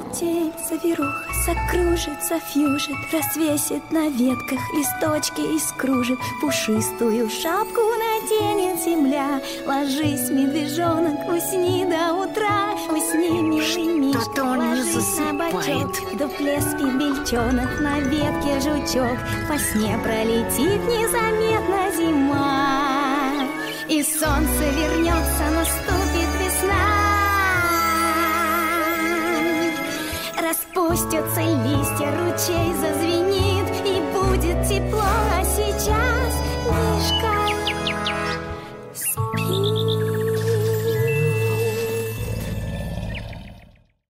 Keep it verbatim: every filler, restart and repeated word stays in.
Метель, завируха, закружится, фьюжит, развесит на ветках листочки и скружит. Пушистую шапку наденет земля. Ложись, медвежонок, усни до утра. Усни, милый мишка, что-то он не засыпает. В дупле спит бельчонок, на ветке жучок. Во сне пролетит незаметно зима, и солнце вернется, наступит весна. Распустятся листья, ручей зазвенит, и будет тепло.